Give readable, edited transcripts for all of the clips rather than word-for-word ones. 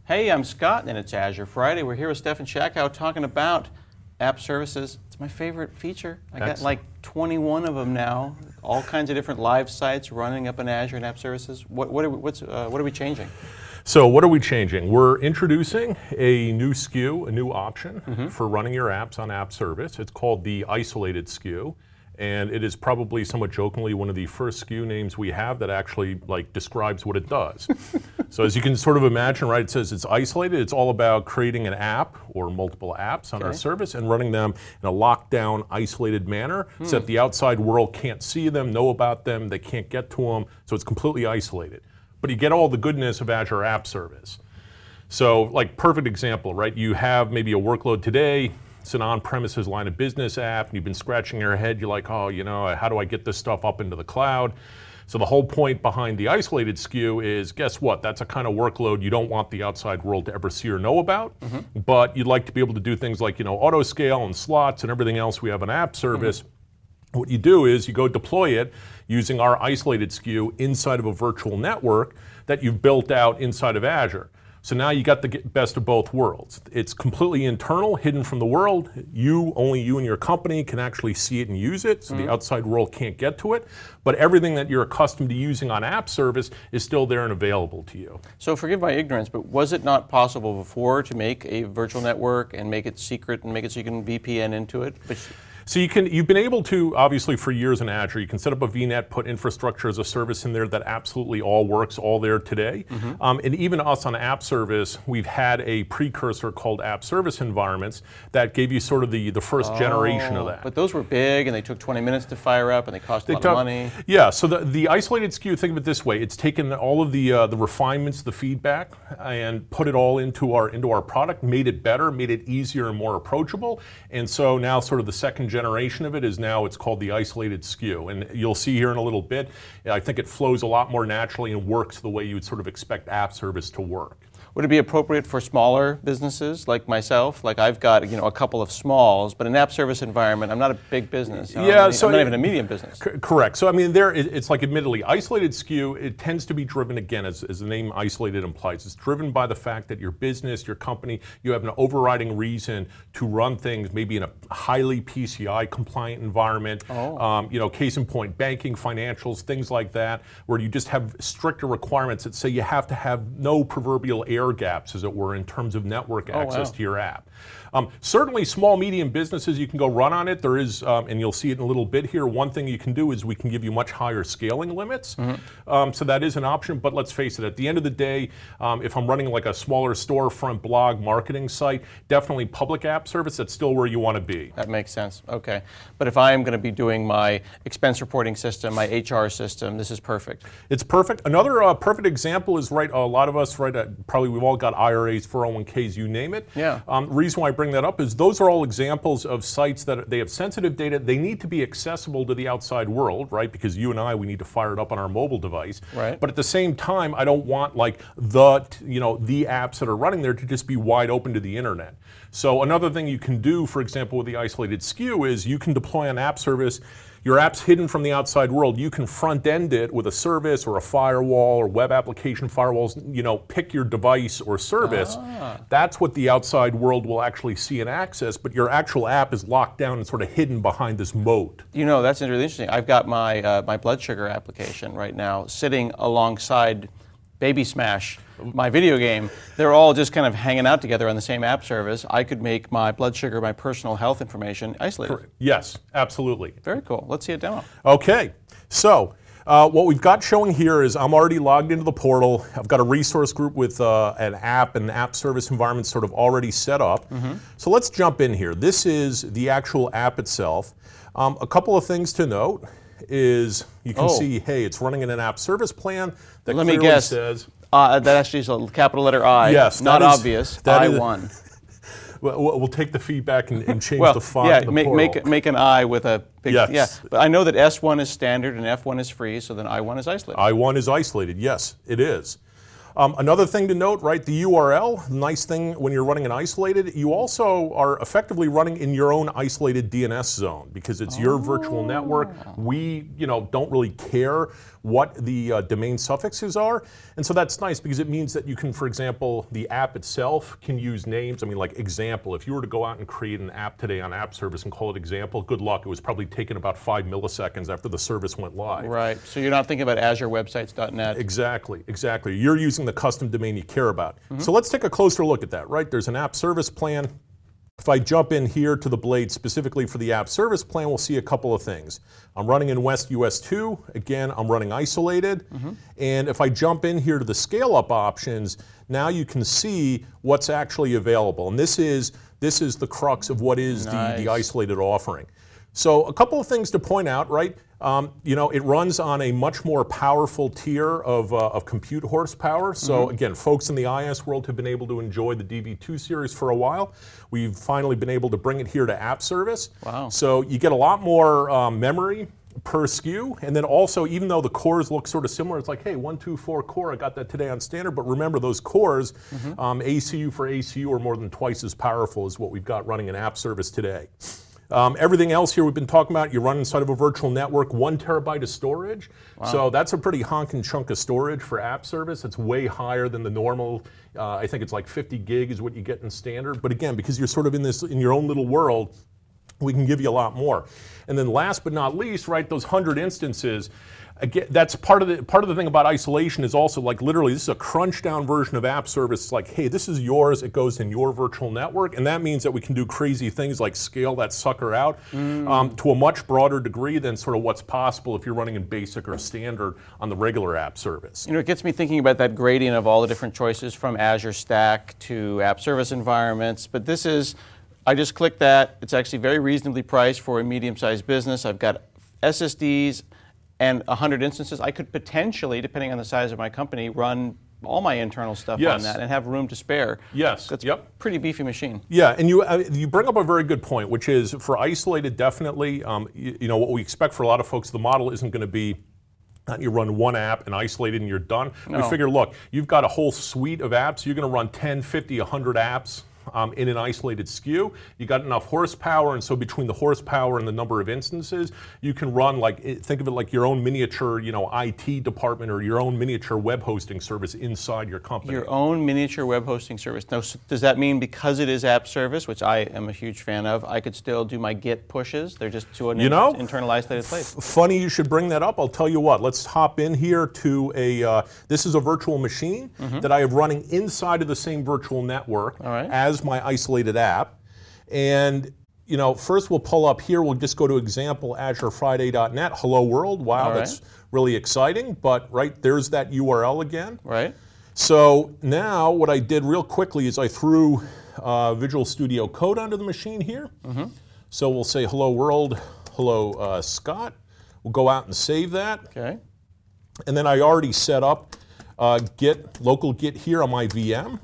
Hey, I'm Scott, and it's Azure Friday. We're here with Stefan Shakow talking about app services. It's my favorite feature. I got like 21 of them now, all kinds of different live sites running up in Azure and app services. What are we changing? So what are we changing? We're introducing a new SKU, a new option for running your apps on App Service. It's called the Isolated SKU. And it is probably somewhat jokingly one of the first SKU names we have that actually describes what it does. So as you can sort of imagine, right, it says it's isolated. It's all about creating an app or multiple apps on our service and running them in a lockdown, isolated manner so that the outside world can't see them, know about them, they can't get to them. So it's completely isolated. But you get all the goodness of Azure App Service. So perfect example, right? You have maybe a workload today. It's an on-premises line of business app, and you've been scratching your head. You're like, oh, how do I get this stuff up into the cloud? So the whole point behind the isolated SKU is, guess what? That's a kind of workload you don't want the outside world to ever see or know about, but you'd like to be able to do things like, auto scale and slots and everything else we have in App Service. What you do is you go deploy it using our isolated SKU inside of a virtual network that you've built out inside of Azure. So now you got the best of both worlds. It's completely internal, hidden from the world. Only you and your company can actually see it and use it, so the outside world can't get to it. But everything that you're accustomed to using on App Service is still there and available to you. So forgive my ignorance, but was it not possible before to make a virtual network and make it secret and make it so you can VPN into it? So you've been able to, obviously for years in Azure, you can set up a VNet, put infrastructure as a service in there that absolutely all works, all there today. And even us on App Service, we've had a precursor called App Service Environments that gave you sort of the first generation of that. But those were big and they took 20 minutes to fire up and they cost a lot of money. Yeah, so the isolated SKU, think of it this way, it's taken all of the refinements, the feedback, and put it all into our product, made it better, made it easier and more approachable. And so now sort of the second generation of it is now it's called the isolated SKU. And you'll see here in a little bit, I think it flows a lot more naturally and works the way you would sort of expect App Service to work. Would it be appropriate for smaller businesses like myself? Like I've got a couple of smalls, but an app service environment, I'm not a big business. I'm not even a medium business. Correct. So I mean, it's admittedly, isolated SKU, it tends to be driven, again, as the name isolated implies, it's driven by the fact that your business, your company, you have an overriding reason to run things maybe in a highly PCI compliant environment. Case in point, banking, financials, things like that, where you just have stricter requirements that say you have to have no proverbial air gaps, as it were, in terms of network access to your app. Certainly small, medium businesses, you can go run on it. There is, and you'll see it in a little bit here, one thing you can do is we can give you much higher scaling limits. So that is an option, but let's face it, at the end of the day, if I'm running like a smaller storefront blog marketing site, definitely public app service, that's still where you want to be. That makes sense, okay. But if I am going to be doing my expense reporting system, my HR system, this is perfect. It's perfect. Another perfect example is, right, a lot of us, right, probably we've all got IRAs, 401ks, you name it. Yeah. The reason why I bring that up is those are all examples of sites that they have sensitive data. They need to be accessible to the outside world, right? Because you and I, we need to fire it up on our mobile device. Right. But at the same time, I don't want the apps that are running there to just be wide open to the internet. So another thing you can do, for example, with the isolated SKU is you can deploy an app service. Your app's hidden from the outside world. You can front end it with a service or a firewall or web application firewalls, pick your device or service. That's what the outside world will actually see and access, but your actual app is locked down and sort of hidden behind this moat. That's really interesting. I've got my blood sugar application right now sitting alongside Baby Smash, my video game. They're all just kind of hanging out together on the same app service. I could make my blood sugar, my personal health information isolated. Correct. Yes, absolutely. Very cool. Let's see a demo. Okay, so what we've got showing here is I'm already logged into the portal. I've got a resource group with an app service environment sort of already set up. So let's jump in here. This is the actual app itself. A couple of things to note is you can see, hey, it's running in an app service plan that Let clearly me guess. says... that actually is a capital letter I. Yes. Not obvious. I1. We'll take the feedback and change the font in the portal. Make an I with a big... Yes. Yeah, but I know that S1 is standard and F1 is free, so then I1 is isolated. I1 is isolated, yes, it is. Another thing to note, right, the URL, nice thing when you're running an isolated, you also are effectively running in your own isolated DNS zone because it's your virtual network. We, don't really care what the domain suffixes are. And so that's nice because it means that you can, for example, the app itself can use names. I mean, like example, if you were to go out and create an app today on App Service and call it example, good luck. It was probably taken about 5 milliseconds after the service went live. Right. So you're not thinking about AzureWebsites.net. Exactly. You're using the custom domain you care about. So let's take a closer look at that, right? There's an app service plan. If I jump in here to the blade specifically for the app service plan, we'll see a couple of things. I'm running in West US 2. Again, I'm running isolated. And if I jump in here to the scale up options, now you can see what's actually available. And this is the crux of what is the isolated offering. So a couple of things to point out, right? It runs on a much more powerful tier of compute horsepower. So again, folks in the IS world have been able to enjoy the DV2 series for a while. We've finally been able to bring it here to App Service. Wow. So you get a lot more memory per SKU, and then also, even though the cores look sort of similar, it's like, hey, 124 core, I got that today on standard, but remember those cores, ACU for ACU, are more than twice as powerful as what we've got running in App Service today. Everything else here we've been talking about, you run inside of a virtual network, 1 terabyte of storage. Wow. So that's a pretty honking chunk of storage for App Service. It's way higher than the normal. I think it's like 50 gig is what you get in standard. But again, because you're sort of in your own little world, we can give you a lot more. And then last but not least, right, those 100 instances, again, that's part of the thing about isolation is also like literally this is a crunch down version of App Service. It's like, hey, this is yours, it goes in your virtual network, and that means that we can do crazy things like scale that sucker out to a much broader degree than sort of what's possible if you're running in basic or standard on the regular App Service. It gets me thinking about that gradient of all the different choices from Azure Stack to App Service environments, but this is, I just clicked that. It's actually very reasonably priced for a medium-sized business. I've got SSDs and 100 instances. I could potentially, depending on the size of my company, run all my internal stuff on that and have room to spare. Yes. That's a pretty beefy machine. Yeah, and you bring up a very good point, which is for isolated, definitely, what we expect for a lot of folks, the model isn't going to be you run one app and isolate it and you're done. No. We figure, look, you've got a whole suite of apps. You're going to run 10, 50, 100 apps in an isolated SKU. You got enough horsepower, and so between the horsepower and the number of instances, you can run think of it like your own miniature, IT department or your own miniature web hosting service inside your company. Your own miniature web hosting service. Now, does that mean because it is App Service, which I am a huge fan of, I could still do my Git pushes? They're just to an internal isolated place. Funny you should bring that up. I'll tell you what. Let's hop in here to this is a virtual machine that I have running inside of the same virtual network as my isolated app. And first we'll pull up here, we'll just go to example azurefriday.net, hello world. Wow, that's really exciting, but there's that URL again. Right. So now what I did real quickly is I threw Visual Studio Code onto the machine here. So we'll say hello world, hello Scott. We'll go out and save that. Okay. And then I already set up local Git here on my VM.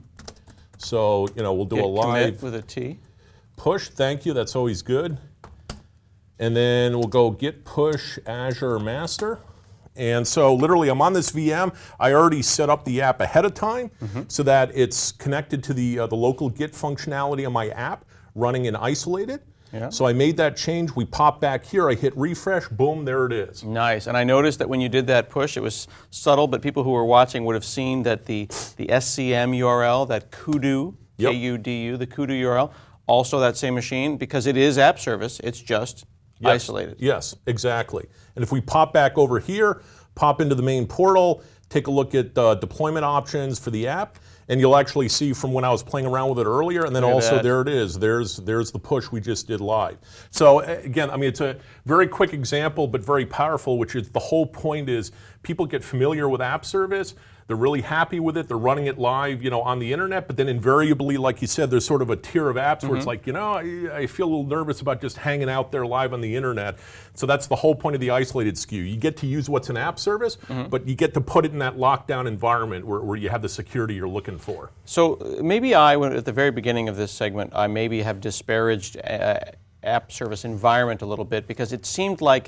So, we'll do a live commit with a T. Push, thank you, that's always good. And then we'll go git push Azure master. And so literally I'm on this VM. I already set up the app ahead of time so that it's connected to the local Git functionality of my app running in isolated. Yeah. So I made that change. We pop back here. I hit refresh. Boom, there it is. Nice. And I noticed that when you did that push, it was subtle, but people who were watching would have seen that the SCM URL, that kudu, K-U-D-U, the kudu URL, also that same machine, because it is App Service. It's just isolated. Yes, exactly. And if we pop back over here, pop into the main portal, take a look at deployment options for the app, and you'll actually see from when I was playing around with it earlier, and then also there it is. There's the push we just did live. So again, it's a very quick example, but very powerful, which is the whole point is people get familiar with App Service. They're really happy with it. They're running it live, on the internet. But then invariably, like you said, there's sort of a tier of apps where it's like, I feel a little nervous about just hanging out there live on the internet. So that's the whole point of the isolated SKU. You get to use what's an App Service, but you get to put it in that lockdown environment where you have the security you're looking for. So maybe at the very beginning of this segment, I maybe have disparaged App Service environment a little bit because it seemed like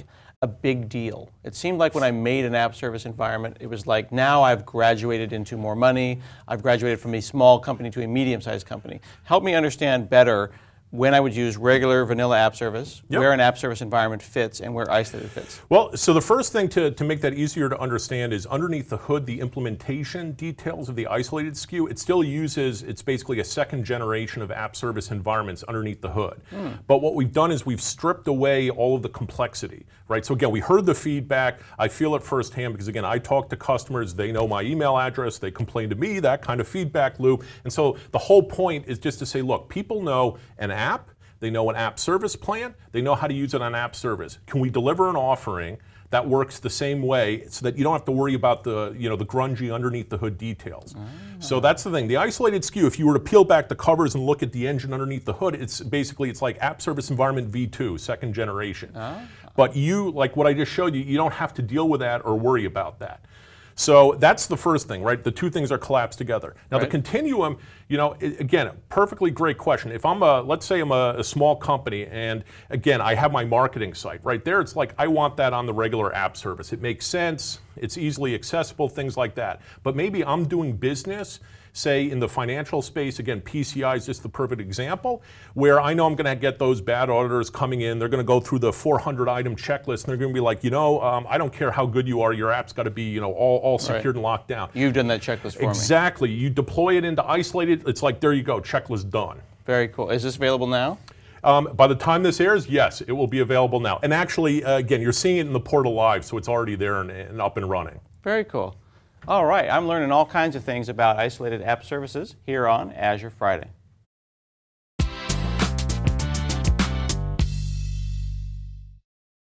a big deal. It seemed like when I made an app service environment, it was like, now I've graduated into more money. I've graduated from a small company to a medium-sized company. Help me understand better when I would use regular vanilla app service, where an app service environment fits, and where isolated fits. Well, so the first thing to make that easier to understand is underneath the hood, the implementation details of the isolated SKU, it still uses, it's basically a second generation of app service environments underneath the hood. But what we've done is we've stripped away all of the complexity, right? So again, we heard the feedback. I feel it firsthand because again, I talk to customers, they know my email address, they complain to me, that kind of feedback loop. And so the whole point is just to say, look, people know an app, they know an app service plan, they know how to use it on app service. Can we deliver an offering that works the same way so that you don't have to worry about the grungy underneath the hood details? So that's the thing. The isolated SKU, if you were to peel back the covers and look at the engine underneath the hood, it's like app service environment V2, second generation. But you, like what I just showed you, you don't have to deal with that or worry about that. So that's the first thing, right? The two things are collapsed together. Now the continuum, again, perfectly great question. If let's say I'm a small company and again, I have my marketing site, right there, it's like, I want that on the regular app service. It makes sense, it's easily accessible, things like that. But maybe I'm doing business, say in the financial space, again, PCI is just the perfect example, where I know I'm going to get those bad auditors coming in, they're going to go through the 400 item checklist, and they're going to be like, I don't care how good you are, your app's got to be, all secured and locked down. You've done that checklist for me. Exactly. You deploy it into isolated, it's like, there you go, checklist done. Very cool. Is this available now? By the time this airs, yes, it will be available now. And actually, again, you're seeing it in the portal live, so it's already there and up and running. Very cool. All right, I'm learning all kinds of things about isolated app services here on Azure Friday.